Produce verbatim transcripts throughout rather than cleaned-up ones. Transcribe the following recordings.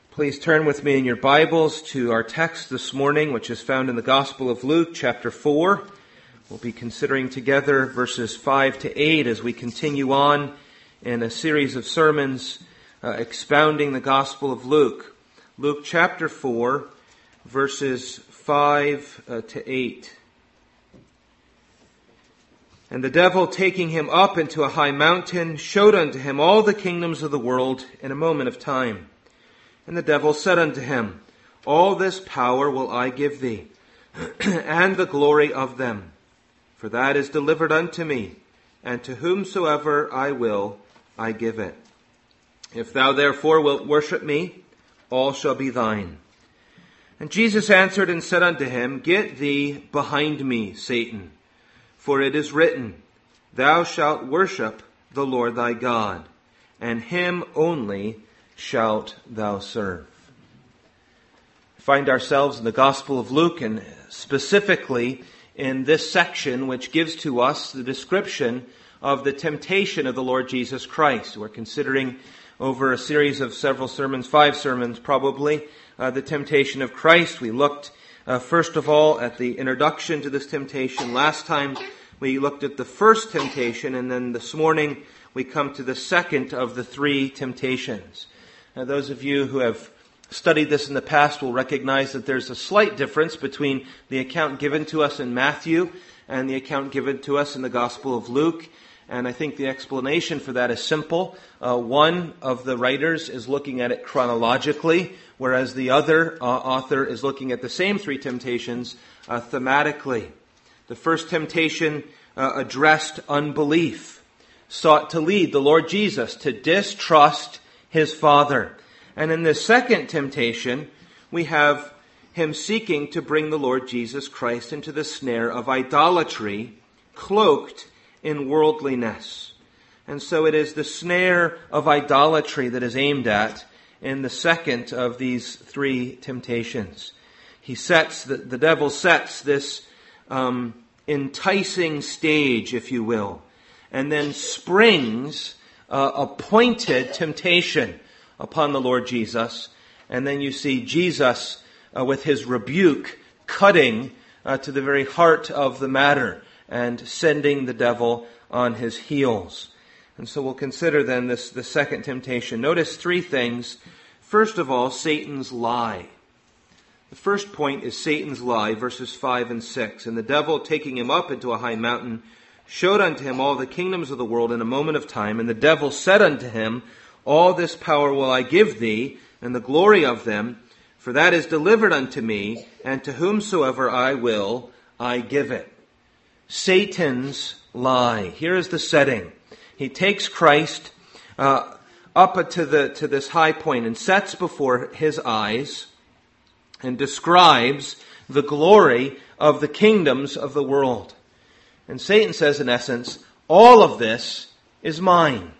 Please turn with me in your Bibles to our text this morning, which is found in the Gospel of Luke, chapter four. We'll be considering together verses five to eight as we continue on in a series of sermons uh, expounding the Gospel of Luke. Luke chapter four, verses five uh, to eight. And the devil, taking him up into a high mountain, showed unto him all the kingdoms of the world in a moment of time. And the devil said unto him, All this power will I give thee, and the glory of them. For that is delivered unto me, and to whomsoever I will, I give it. If thou therefore wilt worship me, all shall be thine. And Jesus answered and said unto him, Get thee behind me, Satan, for it is written, Thou shalt worship the Lord thy God, and him only shalt thou serve. We find ourselves in the Gospel of Luke, and specifically in this section which gives to us the description of the temptation of the Lord Jesus Christ. We're considering over a series of several sermons, five sermons probably, uh, the temptation of Christ. We looked uh, first of all at the introduction to this temptation. Last time we looked at the first temptation, and then this morning we come to the second of the three temptations. Now, those of you who have studied this in the past will recognize that there's a slight difference between the account given to us in Matthew and the account given to us in the Gospel of Luke. And I think the explanation for that is simple. Uh, one of the writers is looking at it chronologically, whereas the other uh, author is looking at the same three temptations uh, thematically. The first temptation uh, addressed unbelief, sought to lead the Lord Jesus to distrust his Father. And in the second temptation, we have him seeking to bring the Lord Jesus Christ into the snare of idolatry, cloaked in worldliness. And so it is the snare of idolatry that is aimed at in the second of these three temptations. He sets, the, the devil sets this um, enticing stage, if you will, and then springs Uh, a pointed temptation upon the Lord Jesus. And then you see Jesus uh, with his rebuke cutting uh, to the very heart of the matter and sending the devil on his heels. And so we'll consider then this the second temptation. Notice three things. First of all, Satan's lie. The first point is Satan's lie, verses five and six. And the devil, taking him up into a high mountain, showed unto him all the kingdoms of the world in a moment of time. And the devil said unto him, All this power will I give thee, and the glory of them, for that is delivered unto me, and to whomsoever I will, I give it. Satan's lie. Here is the setting. He takes Christ uh, up to the to this high point and sets before his eyes and describes the glory of the kingdoms of the world. And Satan says, in essence, all of this is mine.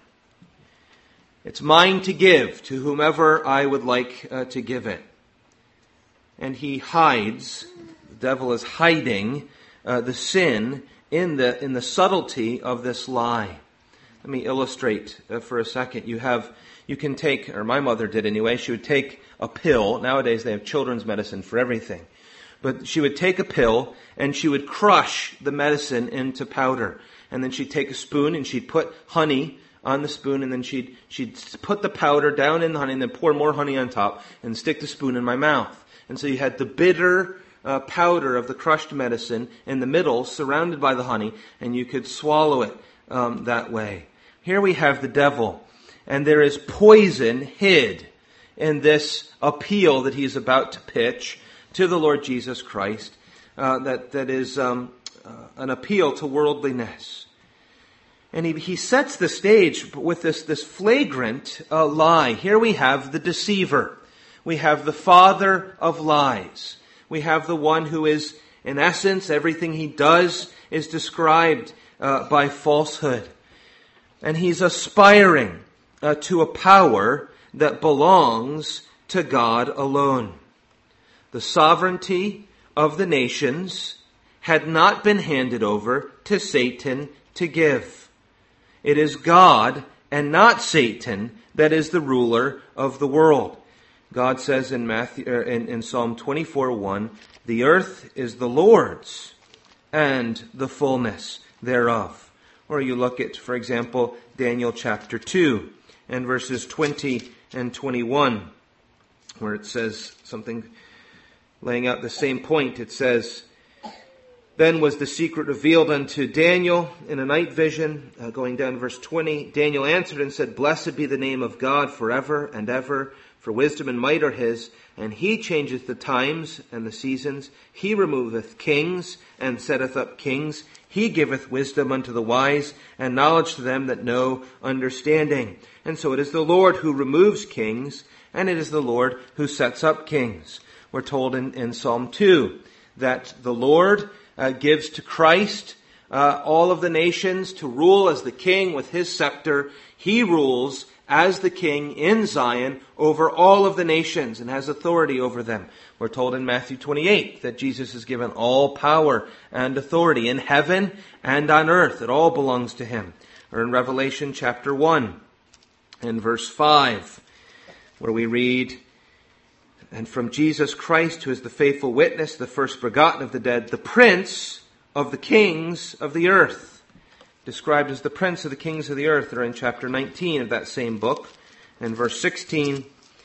It's mine to give to whomever I would like uh, to give it. And he hides, the devil is hiding uh, the sin in the in the subtlety of this lie. Let me illustrate uh, for a second. You have, you can take, or my mother did anyway, she would take a pill. Nowadays they have children's medicine for everything. But she would take a pill and she would crush the medicine into powder. And then she'd take a spoon and she'd put honey on the spoon, and then she'd she'd put the powder down in the honey and then pour more honey on top and stick the spoon in my mouth. And so you had the bitter uh, powder of the crushed medicine in the middle, surrounded by the honey, and you could swallow it um, that way. Here we have the devil, and there is poison hid in this appeal that he's about to pitch to the Lord Jesus Christ, uh, that, that is um, uh, an appeal to worldliness. And he, he sets the stage with this, this flagrant uh, lie. Here we have the deceiver. We have the father of lies. We have the one who is, in essence, everything he does is described uh, by falsehood. And he's aspiring uh, to a power that belongs to God alone. The sovereignty of the nations had not been handed over to Satan to give. It is God and not Satan that is the ruler of the world. God says in Matthew, er, in, in Psalm twenty-four one, "The earth is the Lord's, and the fullness thereof." Or you look at, for example, Daniel chapter two and verses twenty and twenty-one, where it says something laying out the same point. It says, "Then was the secret revealed unto Daniel in a night vision," uh, going down to verse twenty. "Daniel answered and said, Blessed be the name of God forever and ever, for wisdom and might are his, and he changeth the times and the seasons. He removeth kings and setteth up kings. He giveth wisdom unto the wise, and knowledge to them that know understanding. And so it is the Lord who removes kings, and it is the Lord who sets up kings." We're told in, in Psalm two that the Lord uh, gives to Christ uh, all of the nations to rule as the king with his scepter. He rules as the king in Zion over all of the nations and has authority over them. We're told in Matthew twenty-eight that Jesus is given all power and authority in heaven and on earth. It all belongs to him. Or in Revelation chapter one and verse five, where we read, "And from Jesus Christ, who is the faithful witness, the first begotten of the dead, the prince of the kings of the earth." Described as the prince of the kings of the earth are in chapter nineteen of that same book, and verse sixteen.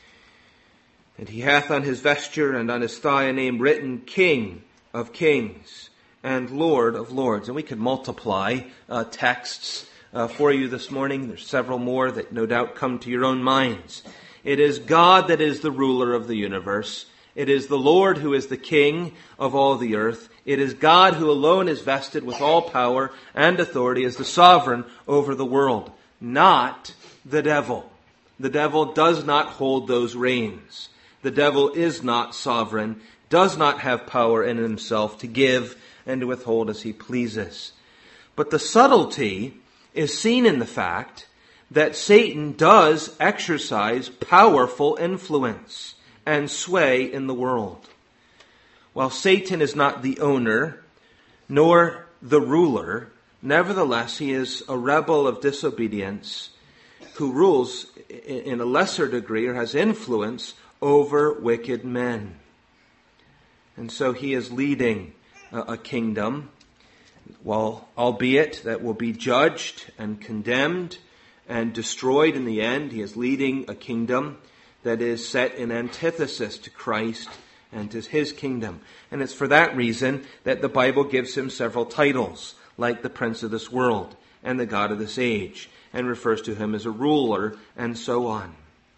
"And he hath on his vesture and on his thigh a name written, King of kings and Lord of lords." And we could multiply uh, texts uh, for you this morning. There's several more that no doubt come to your own minds. It is God that is the ruler of the universe. It is the Lord who is the king of all the earth. It is God who alone is vested with all power and authority as the sovereign over the world, not the devil. The devil does not hold those reins. The devil is not sovereign, does not have power in himself to give and to withhold as he pleases. But the subtlety is seen in the fact that Satan does exercise powerful influence and sway in the world. While Satan is not the owner, nor the ruler, nevertheless he is a rebel of disobedience who rules in a lesser degree or has influence over wicked men. And so he is leading a kingdom, while albeit that will be judged and condemned and destroyed in the end. He is leading a kingdom that is set in antithesis to Christ and to his kingdom. And it's for that reason that the Bible gives him several titles, like the prince of this world and the god of this age, and refers to him as a ruler, and so on.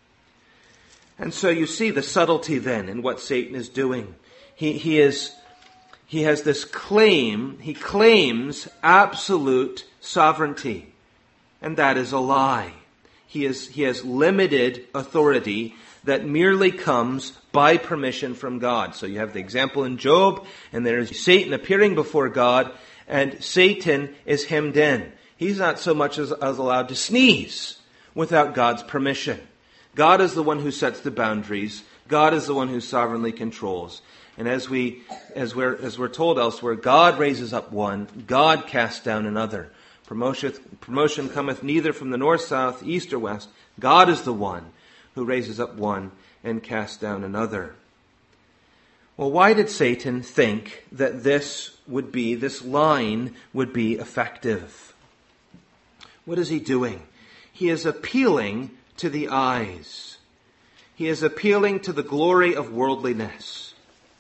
And so you see the subtlety then in what Satan is doing. He, he is, he has this claim, he claims absolute sovereignty, and that is a lie. He is, he has limited authority that merely comes by permission from God. So you have the example in Job, and there is Satan appearing before God, and Satan is hemmed in. He's not so much as, as allowed to sneeze without God's permission. God is the one who sets the boundaries. God is the one who sovereignly controls. And as we, as we're, as we're told elsewhere, God raises up one, God casts down another. Promotion, promotion cometh neither from the north, south, east, or west. God is the one who raises up one and casts down another. Well, why did Satan think that this would be, this line would be effective? What is he doing? He is appealing to the eyes. He is appealing to the glory of worldliness.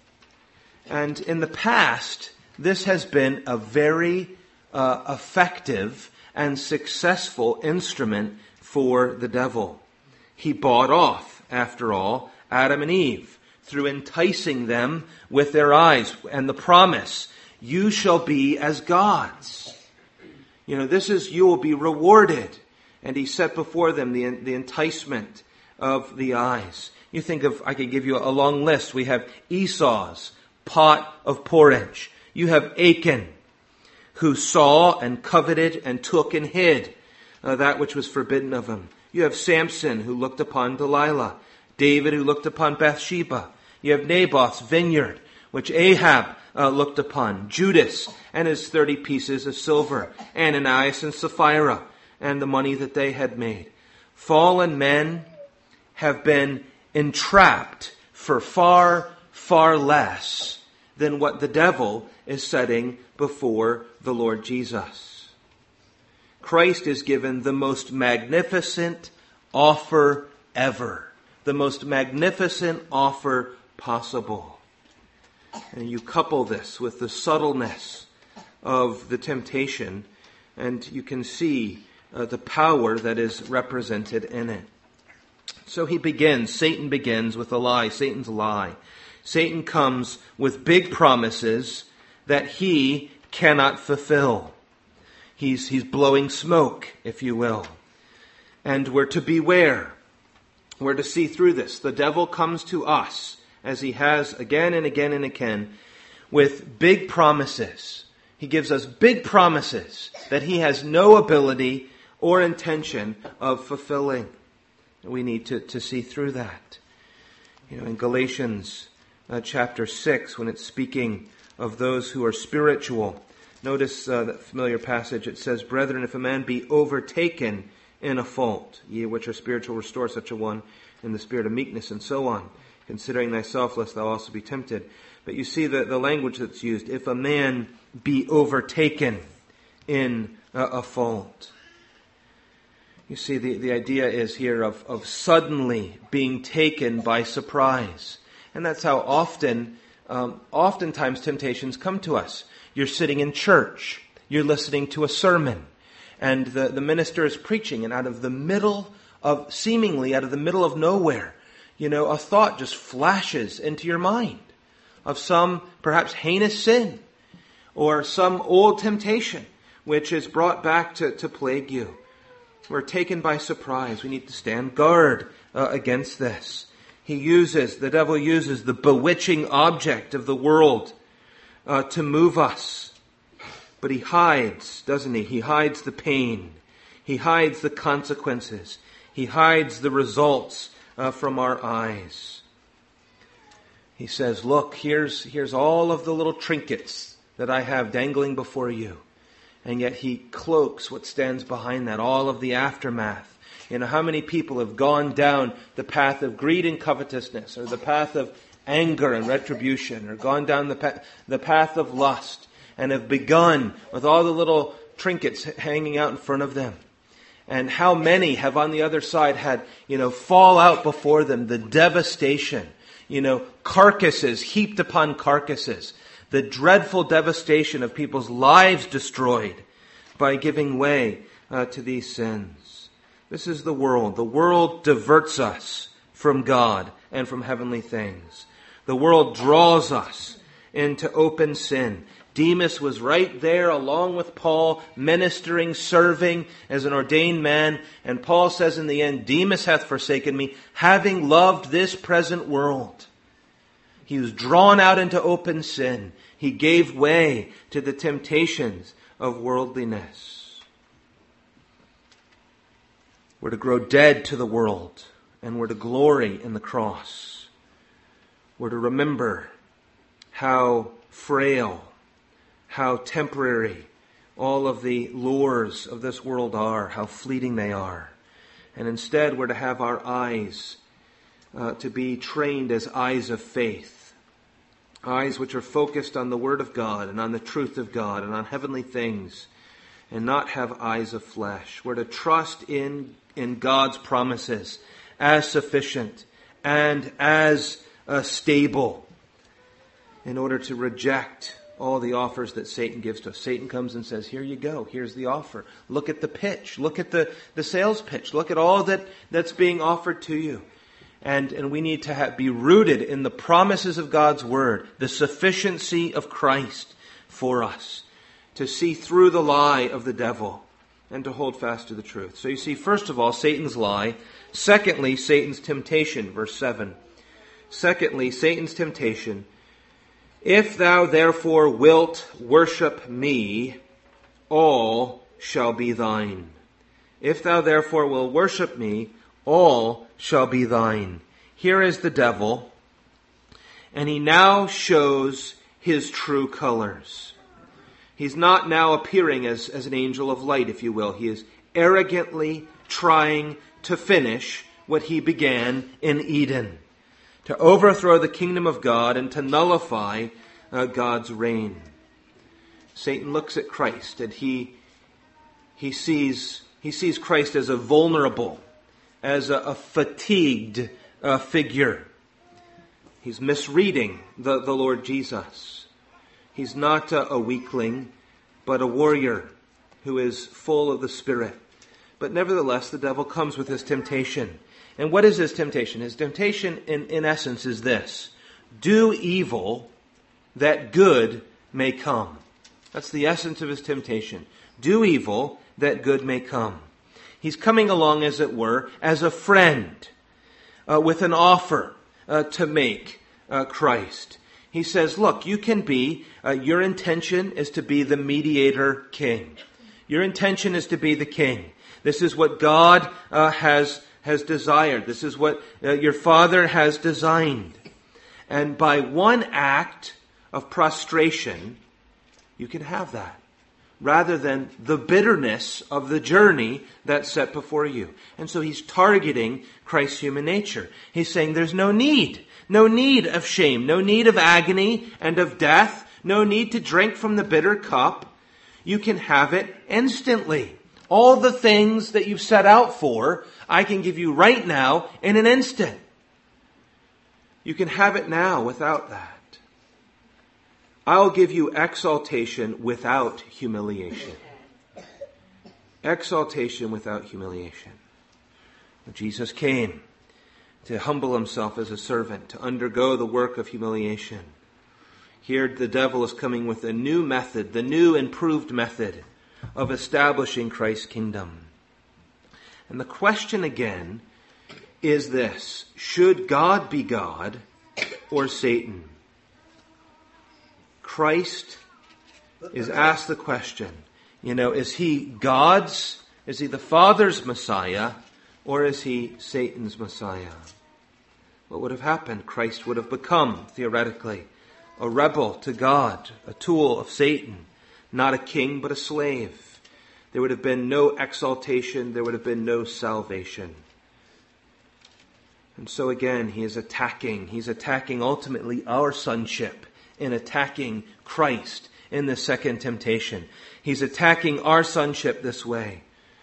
And in the past, this has been a very uh, effective and successful instrument for the devil. He bought off, after all, Adam and Eve through enticing them with their eyes and the promise, you shall be as gods. You know, this is, you will be rewarded. And he set before them the, the enticement of the eyes. You think of, I could give you a long list. We have Esau's pot of porridge. You have Achan, who saw and coveted and took and hid uh, that which was forbidden of him. You have Samson, who looked upon Delilah. David, who looked upon Bathsheba. You have Naboth's vineyard, which Ahab uh, looked upon. Judas and his thirty pieces of silver. Ananias and Sapphira and the money that they had made. Fallen men have been entrapped for far, far less than what the devil is setting before the Lord Jesus. Christ is given the most magnificent offer ever, the most magnificent offer possible. And you couple this with the subtleness of the temptation, and you can see uh, the power that is represented in it. So he begins, Satan begins with a lie, Satan's lie. Satan comes with big promises that he cannot fulfill. He's, he's blowing smoke, if you will. And we're to beware. We're to see through this. The devil comes to us, as he has again and again and again, with big promises. He gives us big promises that he has no ability or intention of fulfilling. We need to, to see through that. You know, in Galatians uh, chapter six, when it's speaking of those who are spiritual, notice uh, that familiar passage. It says, "Brethren, if a man be overtaken in a fault, ye which are spiritual, restore such a one in the spirit of meekness," and so on, "considering thyself, lest thou also be tempted." But you see the, the language that's used, if a man be overtaken in a, a fault. You see, the, the idea is here of, of suddenly being taken by surprise. And that's how often, um, oftentimes temptations come to us. You're sitting in church. You're listening to a sermon. And the, the minister is preaching. And out of the middle of, seemingly out of the middle of nowhere, you know, a thought just flashes into your mind of some perhaps heinous sin or some old temptation which is brought back to, to plague you. We're taken by surprise. We need to stand guard uh, against this. He uses, the devil uses the bewitching object of the world uh, to move us. But he hides, doesn't he? He hides the pain. He hides the consequences. He hides the results uh, from our eyes. He says, look, here's, here's all of the little trinkets that I have dangling before you. And yet he cloaks what stands behind that, all of the aftermath. You know, how many people have gone down the path of greed and covetousness, or the path of anger and retribution, or gone down the path, the path of lust, and have begun with all the little trinkets hanging out in front of them. And how many have on the other side had, you know, fall out before them, the devastation, you know, carcasses heaped upon carcasses. The dreadful devastation of people's lives destroyed by giving way uh, to these sins. This is the world. The world diverts us from God and from heavenly things. The world draws us into open sin. Demas was right there along with Paul, ministering, serving as an ordained man. And Paul says in the end, "Demas hath forsaken me, having loved this present world." He was drawn out into open sin. He gave way to the temptations of worldliness. We're to grow dead to the world, and we're to glory in the cross. We're to remember how frail, how temporary all of the lures of this world are, how fleeting they are. And instead we're to have our eyes uh, to be trained as eyes of faith. Eyes which are focused on the Word of God and on the truth of God and on heavenly things, and not have eyes of flesh. We're to trust in, in God's promises as sufficient and as uh, stable in order to reject all the offers that Satan gives to us. Satan comes and says, here you go, here's the offer. Look at the pitch, look at the, the sales pitch, look at all that, that's being offered to you. And, and we need to have, be rooted in the promises of God's Word, the sufficiency of Christ for us, to see through the lie of the devil and to hold fast to the truth. So you see, first of all, Satan's lie. Secondly, Satan's temptation, verse seven. Secondly, Satan's temptation. "If thou therefore wilt worship me, all shall be thine. If thou therefore wilt worship me, all shall be thine." Here is the devil, and he now shows his true colors. He's not now appearing as, as an angel of light, if you will. He is arrogantly trying to finish what he began in Eden. to overthrow the kingdom of God and to nullify uh, God's reign. Satan looks at Christ and he he sees he sees Christ as a vulnerable, as a, a fatigued uh, figure. He's misreading the, the Lord Jesus. He's not a, a weakling, but a warrior who is full of the Spirit. But nevertheless, the devil comes with his temptation. And what is his temptation? His temptation, in, in essence, is this: do evil that good may come. That's the essence of his temptation. Do evil that good may come. He's coming along, as it were, as a friend uh, with an offer uh, to make uh, Christ. He says, look, you can be, uh, your intention is to be the mediator king. Your intention is to be the king. This is what God uh, has, has desired. This is what uh, your Father has designed. And by one act of prostration, you can have that, rather than the bitterness of the journey that's set before you. And so he's targeting Christ's human nature. He's saying there's no need, no need of shame, no need of agony and of death, no need to drink from the bitter cup. You can have it instantly. All the things that you've set out for, I can give you right now in an instant. You can have it now without that. I'll give you exaltation without humiliation. Exaltation without humiliation. Jesus came to humble himself as a servant, to undergo the work of humiliation. Here the devil is coming with a new method, the new improved method of establishing Christ's kingdom. And the question again is this: should God be God or Satan? Christ is asked the question, you know, is he God's, is he the Father's Messiah, or is he Satan's Messiah? What would have happened? Christ would have become, theoretically, a rebel to God, a tool of Satan, not a king but a slave. There would have been no exaltation, there would have been no salvation. And so again, he is attacking, he's attacking ultimately our sonship in attacking Christ in the second temptation. He's attacking our sonship this way.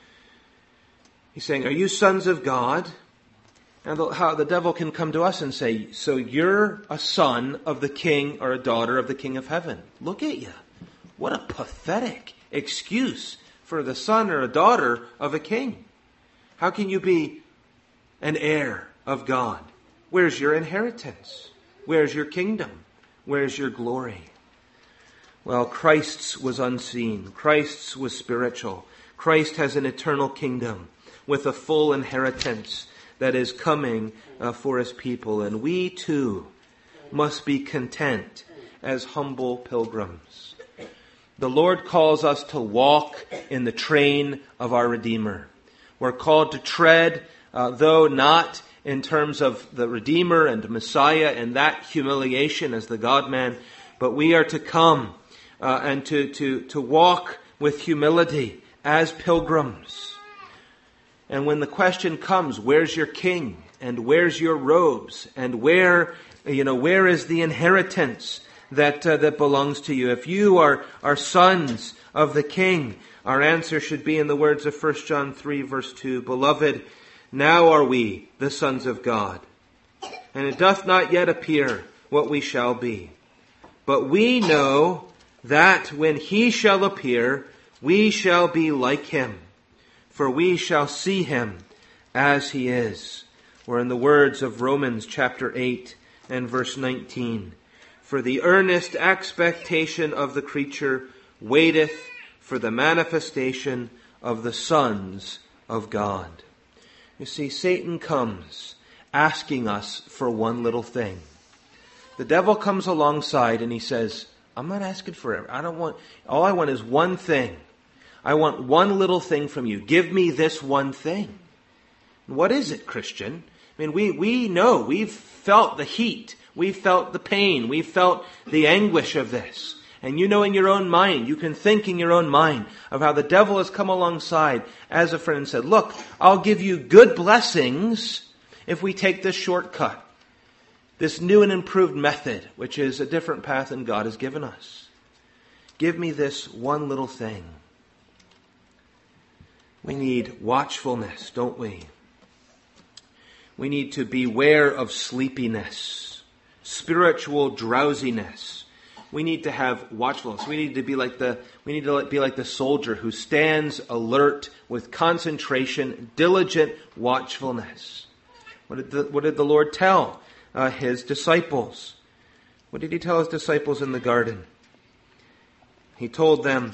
He's saying, are you sons of God? And the, how the devil can come to us and say, so you're a son of the king or a daughter of the King of Heaven. Look at you. What a pathetic excuse for the son or a daughter of a king. How can you be an heir of God? Where's your inheritance? Where's your kingdom? Where's your glory? Well, Christ's was unseen. Christ's was spiritual. Christ has an eternal kingdom with a full inheritance that is coming uh, for his people. And we too must be content as humble pilgrims. The Lord calls us to walk in the train of our Redeemer. We're called to tread, uh, though not in terms of the Redeemer and Messiah and that humiliation as the God-man, but we are to come uh, and to, to, to walk with humility as pilgrims. And when the question comes, where's your king? And where's your robes? And where, you know, where is the inheritance that uh, that belongs to you? If you are, are sons of the king, our answer should be in the words of First John three, verse two, Beloved, now are we the sons of God, and it doth not yet appear what we shall be. But we know that when he shall appear, we shall be like him, for we shall see him as he is. Or in the words of Romans chapter eight and verse nineteen, For the earnest expectation of the creature waiteth for the manifestation of the sons of God. You see, Satan comes asking us for one little thing. The devil comes alongside and he says, I'm not asking for it. I don't want, all I want is one thing. I want one little thing from you. Give me this one thing. What is it, Christian? I mean, we, we know, we've felt the heat. We've felt the pain. We've felt the anguish of this. And you know in your own mind, you can think in your own mind of how the devil has come alongside as a friend and said, look, I'll give you good blessings if we take this shortcut. this new and improved method, which is a different path than God has given us. Give me this one little thing. We need watchfulness, don't we? We need to beware of sleepiness, spiritual drowsiness. We need to have watchfulness. We need to be like the we need to be like the soldier who stands alert with concentration, diligent watchfulness. What did the, what did the Lord tell uh, his disciples? What did he tell his disciples in the garden? He told them,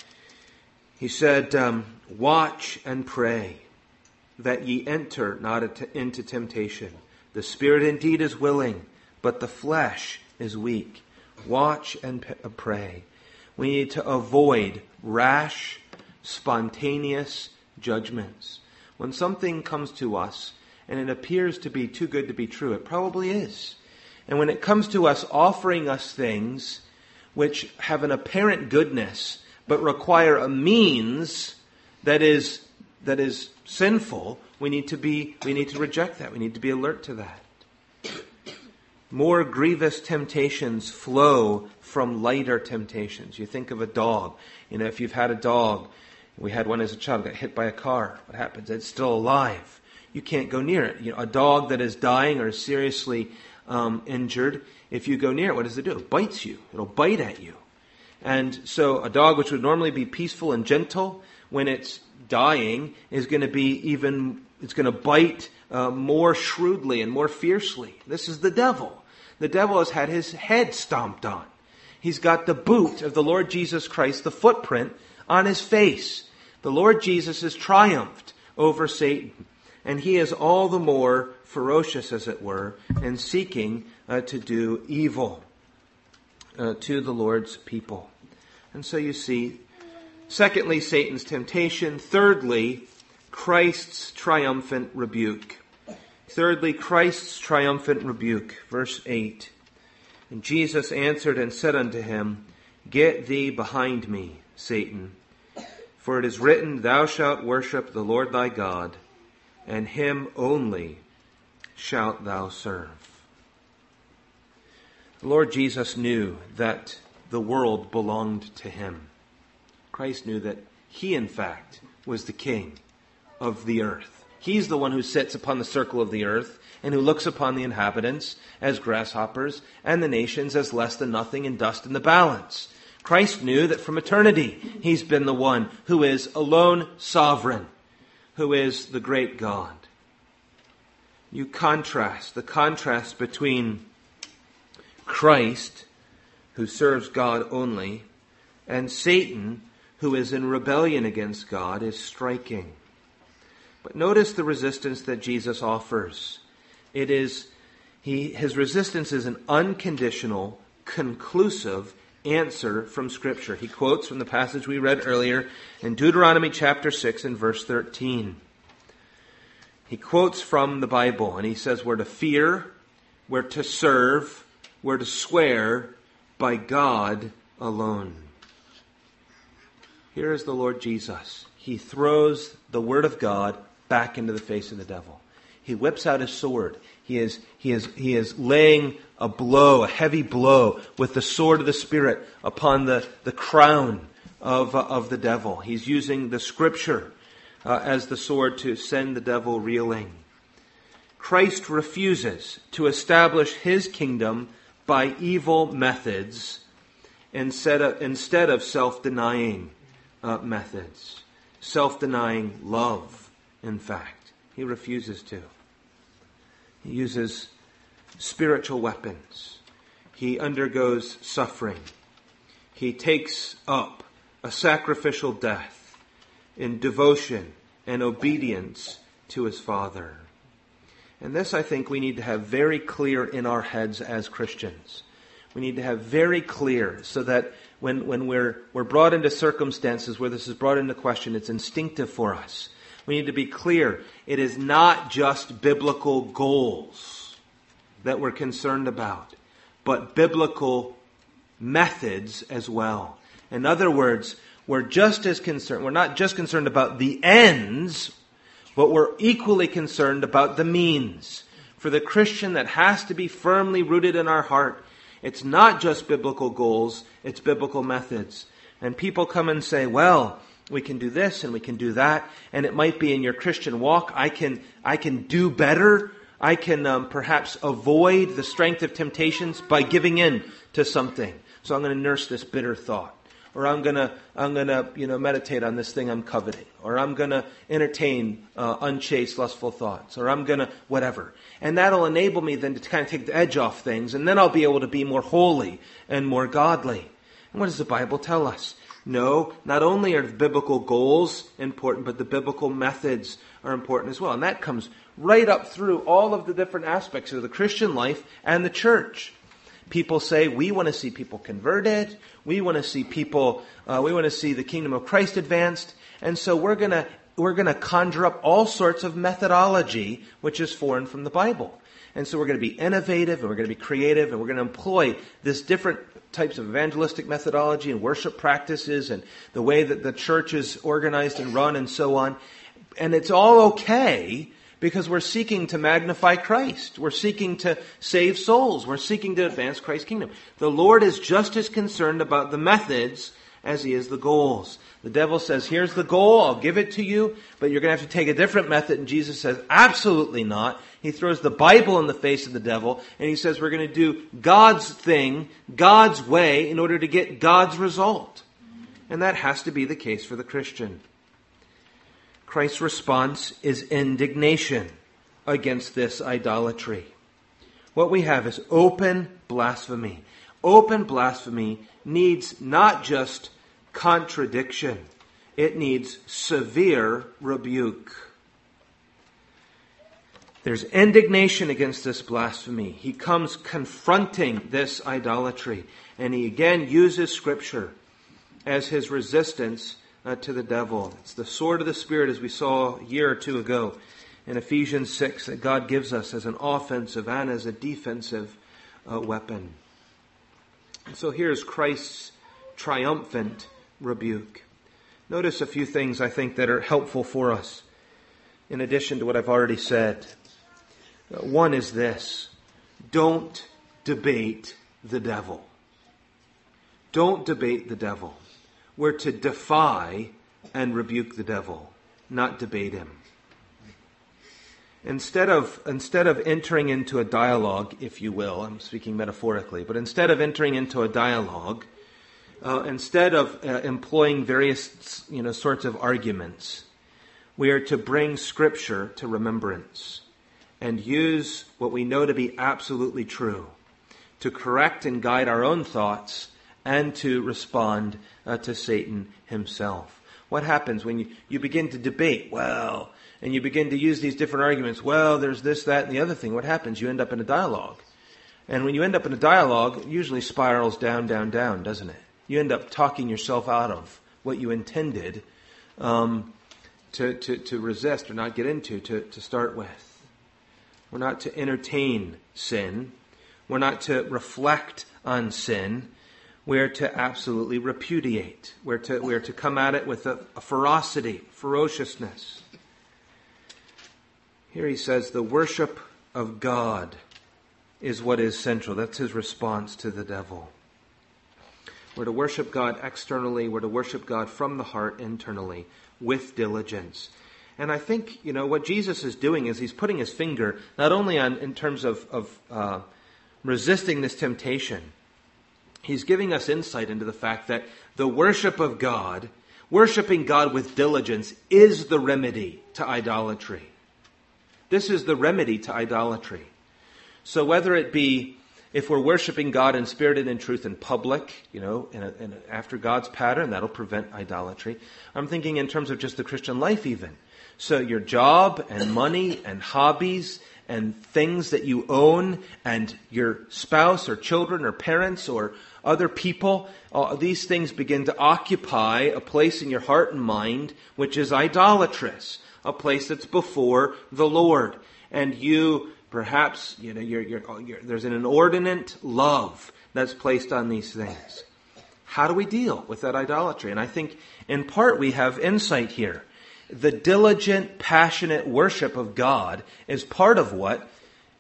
he said, um, watch and pray that ye enter not into temptation. The spirit indeed is willing, but the flesh is weak. Watch and pray. We need to avoid rash, spontaneous judgments. When something comes to us and it appears to be too good to be true, it probably is. And when it comes to us offering us things which have an apparent goodness but require a means that is that is sinful, we need to be we need to reject that. We need to be alert to that. More grievous temptations flow from lighter temptations. You think of a dog. You know, if you've had a dog, we had one as a child, got hit by a car. What happens? It's still alive. You can't go near it. You know, a dog that is dying or seriously um, injured, if you go near it, what does it do? It bites you. It'll bite at you. And so a dog which would normally be peaceful and gentle, when it's dying, is going to be even, it's going to bite uh, more shrewdly and more fiercely. This is the devil. The devil has had his head stomped on. He's got the boot of the Lord Jesus Christ, the footprint, on his face. The Lord Jesus has triumphed over Satan. And he is all the more ferocious, as it were, in seeking uh, to do evil uh, to the Lord's people. And so you see, secondly, Satan's temptation. Thirdly, Christ's triumphant rebuke. Thirdly, Christ's triumphant rebuke. Verse eight. And Jesus answered and said unto him, Get thee behind me, Satan. For it is written, Thou shalt worship the Lord thy God, and him only shalt thou serve. The Lord Jesus knew that the world belonged to him. Christ knew that he, in fact, was the king of the earth. He's the one who sits upon the circle of the earth and who looks upon the inhabitants as grasshoppers and the nations as less than nothing and dust in the balance. Christ knew that from eternity he's been the one who is alone sovereign, who is the great God. You contrast, the contrast between Christ, who serves God only, and Satan, who is in rebellion against God, is striking. But notice the resistance that Jesus offers. It is, he, his resistance is an unconditional, conclusive answer from Scripture. He quotes from the passage we read earlier in Deuteronomy chapter six and verse thirteen. He quotes from the Bible and he says we're to fear, we're to serve, we're to swear by God alone. Here is the Lord Jesus. He throws the Word of God back into the face of the devil. He whips out his sword. He is, he is, he is laying a blow, a heavy blow with the sword of the Spirit upon the, the crown of, uh, of the devil. He's using the Scripture uh, as the sword to send the devil reeling. Christ refuses to establish his kingdom by evil methods instead of, instead of self-denying uh, methods. Self-denying love. In fact, he refuses to. He uses spiritual weapons. He undergoes suffering. He takes up a sacrificial death in devotion and obedience to his Father. And this, I think, we need to have very clear in our heads as Christians. We need to have very clear so that when, when we're, we're brought into circumstances where this is brought into question, it's instinctive for us. We need to be clear. It is not just biblical goals that we're concerned about, but biblical methods as well. In other words, we're just as concerned, we're not just concerned about the ends, but we're equally concerned about the means. for the Christian that has to be firmly rooted in our heart. It's not just biblical goals, it's biblical methods. And people come and say, well, we can do this and we can do that, and it might be in your Christian walk, I can I can do better. I can um, perhaps avoid the strength of temptations by giving in to something. So I'm going to nurse this bitter thought, or I'm going to I'm going to you know meditate on this thing I'm coveting, or I'm going to entertain uh, unchaste, lustful thoughts, or I'm going to whatever, and that'll enable me then to kind of take the edge off things, and then I'll be able to be more holy and more godly. And what does the Bible tell us? No, not only are the biblical goals important, but the biblical methods are important as well. And that comes right up through all of the different aspects of the Christian life and the church. People say, we want to see people converted. We want to see people, uh, we want to see the kingdom of Christ advanced. And so we're going to, we're going to conjure up all sorts of methodology, which is foreign from the Bible. And so we're going to be innovative, and we're going to be creative, and we're going to employ this different types of evangelistic methodology and worship practices and the way that the church is organized and run and so on. And it's all okay because we're seeking to magnify Christ. We're seeking to save souls. We're seeking to advance Christ's kingdom. The Lord is just as concerned about the methods as he is the goals. The devil says, here's the goal, I'll give it to you, but you're going to have to take a different method. And Jesus says, absolutely not. He throws the Bible in the face of the devil, and he says we're going to do God's thing, God's way, in order to get God's result. And that has to be the case for the Christian. Christ's response is indignation against this idolatry. What we have is open blasphemy. Open blasphemy needs not just contradiction. It needs severe rebuke. There's indignation against this blasphemy. He comes confronting this idolatry. And he again uses Scripture as his resistance uh, to the devil. It's the sword of the Spirit, as we saw a year or two ago in Ephesians six, that God gives us as an offensive and as a defensive uh, weapon. And so here's Christ's triumphant rebuke. Notice a few things I think that are helpful for us in addition to what I've already said. One is this: don't debate the devil. Don't debate the devil. We're to defy and rebuke the devil, not debate him. Instead of, instead of entering into a dialogue, if you will, I'm speaking metaphorically, but instead of entering into a dialogue, uh, instead of uh, employing various you know, sorts of arguments, we are to bring Scripture to remembrance and use what we know to be absolutely true to correct and guide our own thoughts and to respond uh, to Satan himself. What happens when you, you begin to debate, well, and you begin to use these different arguments, well, there's this, that, and the other thing. What happens? You end up in a dialogue. And when you end up in a dialogue, it usually spirals down, down, down, doesn't it? You end up talking yourself out of what you intended um, to, to, to resist or not get into to, to start with. We're not to entertain sin. We're not to reflect on sin. We're to absolutely repudiate. We're to, we're to come at it with a, a ferocity, ferociousness. Here he says the worship of God is what is central. That's his response to the devil. We're to worship God externally. We're to worship God from the heart internally with diligence. And I think, you know, what Jesus is doing is he's putting his finger not only on in terms of, of uh, resisting this temptation. He's giving us insight into the fact that the worship of God, worshiping God with diligence, is the remedy to idolatry. This is the remedy to idolatry. So whether it be if we're worshiping God in spirit and in truth in public, you know, in a, in a, after God's pattern, that'll prevent idolatry. I'm thinking in terms of just the Christian life even. So your job and money and hobbies and things that you own and your spouse or children or parents or other people, uh, these things begin to occupy a place in your heart and mind which is idolatrous, a place that's before the Lord. And you perhaps, you know, you're, you're, you're, there's an inordinate love that's placed on these things. How do we deal with that idolatry? And I think in part we have insight here. The diligent, passionate worship of God is part of what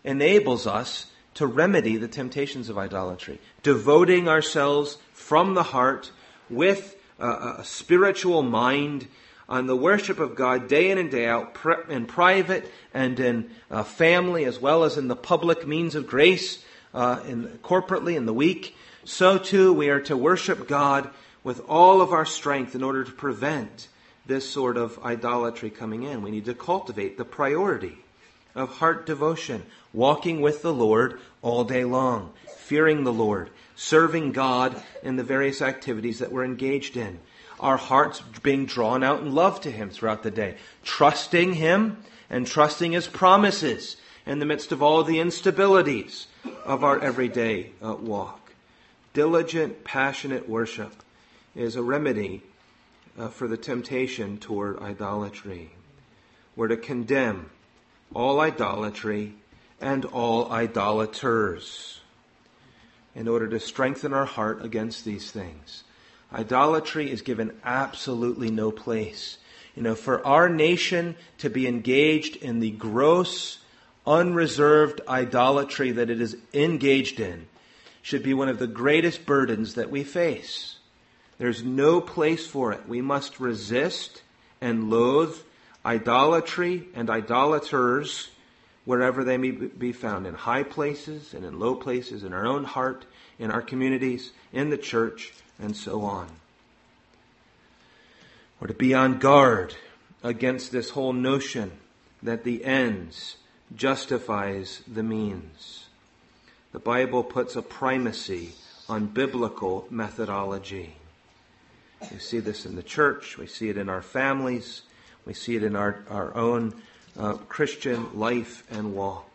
enables us to remedy the temptations of idolatry, devoting ourselves from the heart with a, a spiritual mind on the worship of God day in and day out, in private and in uh, family, as well as in the public means of grace, uh, in corporately in the week. So too we are to worship God with all of our strength in order to prevent this sort of idolatry coming in. We need to cultivate the priority of heart devotion, walking with the Lord all day long, fearing the Lord, serving God in the various activities that we're engaged in. Our hearts being drawn out in love to Him throughout the day, trusting Him and trusting His promises in the midst of all the instabilities of our everyday uh, walk. Diligent, passionate worship is a remedy uh, for the temptation toward idolatry. We're to condemn all idolatry and all idolaters in order to strengthen our heart against these things. Idolatry is given absolutely no place. You know, for our nation to be engaged in the gross, unreserved idolatry that it is engaged in should be one of the greatest burdens that we face. There's no place for it. We must resist and loathe idolatry and idolaters wherever they may be found, in high places and in low places, in our own heart, in our communities, in the church, and so on. We're to be on guard against this whole notion that the ends justifies the means. The Bible puts a primacy on biblical methodology. We see this in the church, we see it in our families, we see it in our, our own uh, Christian life and walk.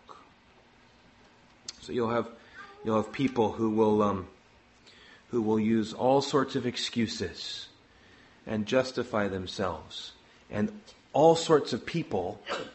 So you'll have you'll have people who will um, who will use all sorts of excuses and justify themselves, and all sorts of people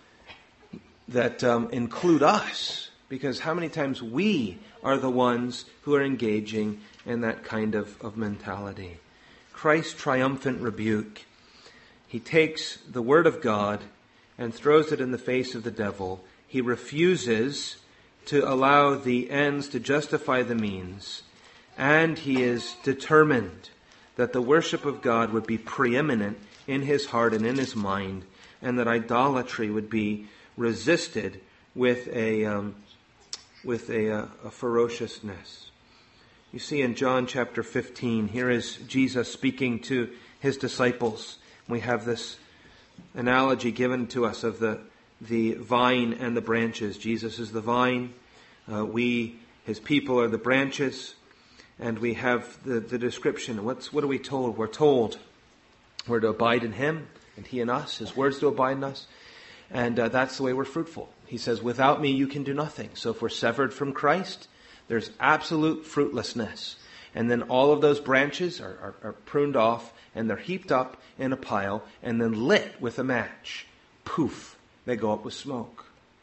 that um, include us, because how many times we are the ones who are engaging in that kind of, of mentality. Christ's triumphant rebuke. He takes the Word of God and throws it in the face of the devil. He refuses to allow the ends to justify the means. And he is determined that the worship of God would be preeminent in his heart and in his mind, and that idolatry would be resisted with a um, with a, a, a ferociousness. You see in John chapter fifteen, here is Jesus speaking to his disciples. We have this analogy given to us of the the vine and the branches. Jesus is the vine. Uh, we, his people, are the branches. And we have the, the description. What's, what are we told? We're told we're to abide in him and he in us. His words to abide in us. And uh, that's the way we're fruitful. He says, without me you can do nothing. So if we're severed from Christ, there's absolute fruitlessness. And then all of those branches are, are, are pruned off and they're heaped up in a pile and then lit with a match. Poof, they go up with smoke.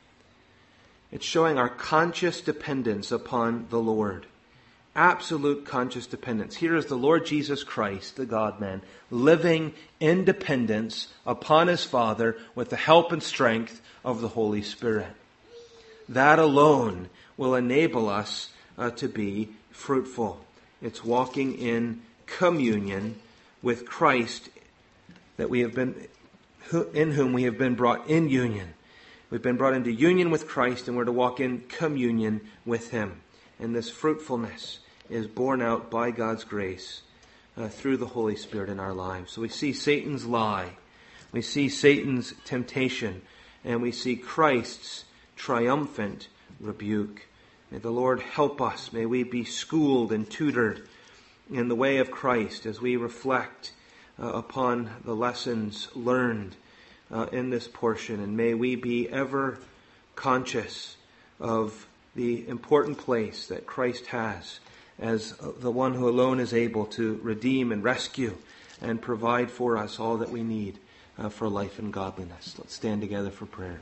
It's showing our conscious dependence upon the Lord. Absolute conscious dependence. Here is the Lord Jesus Christ, the God-man, living in dependence upon his Father with the help and strength of the Holy Spirit. That alone will enable us uh, to be fruitful. It's walking in communion with Christ that we have been, in whom we have been brought in union. We've been brought into union with Christ, and we're to walk in communion with him. And this fruitfulness is borne out by God's grace uh, through the Holy Spirit in our lives. So we see Satan's lie, we see Satan's temptation, and we see Christ's triumphant rebuke. May the Lord help us. May we be schooled and tutored in the way of Christ as we reflect uh, upon the lessons learned uh, in this portion. And may we be ever conscious of the important place that Christ has as the one who alone is able to redeem and rescue and provide for us all that we need uh, for life and godliness. Let's stand together for prayer.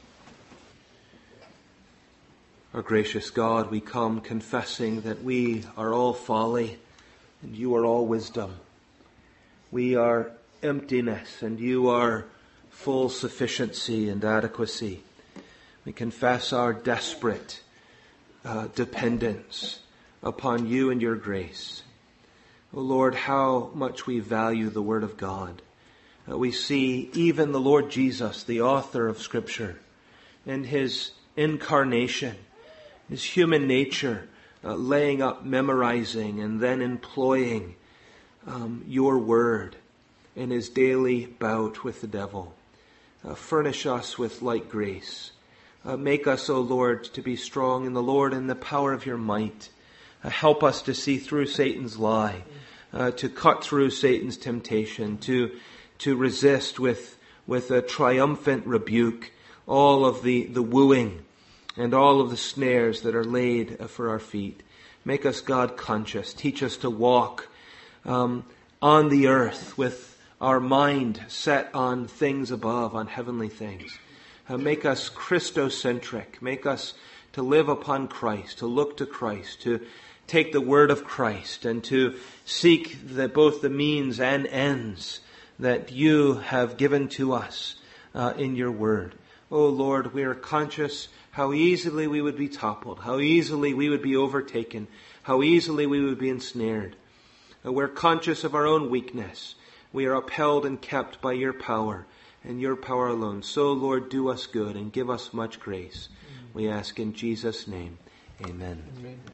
Our gracious God, we come confessing that we are all folly and you are all wisdom. We are emptiness and you are full sufficiency and adequacy. We confess our desperate uh, dependence upon you and your grace. O Lord, how much we value the Word of God. Uh, we see even the Lord Jesus, the author of Scripture, in his incarnation, his human nature, uh, laying up, memorizing, and then employing um, your Word in his daily bout with the devil. Uh, furnish us with like grace. Uh, make us, O Lord, to be strong in the Lord and the power of your might. Uh, help us to see through Satan's lie, uh, to cut through Satan's temptation, to to resist with with a triumphant rebuke all of the, the wooing and all of the snares that are laid uh, for our feet. Make us God conscious. Teach us to walk um, on the earth with our mind set on things above, on heavenly things. Uh, make us Christocentric. Make us to live upon Christ, to look to Christ, to take the word of Christ, and to seek the, both the means and ends that you have given to us uh, in your word. Oh Lord, we are conscious how easily we would be toppled, how easily we would be overtaken, how easily we would be ensnared. Uh, we're conscious of our own weakness. We are upheld and kept by your power and your power alone. So, Lord, do us good and give us much grace. We ask in Jesus' name. Amen. Amen.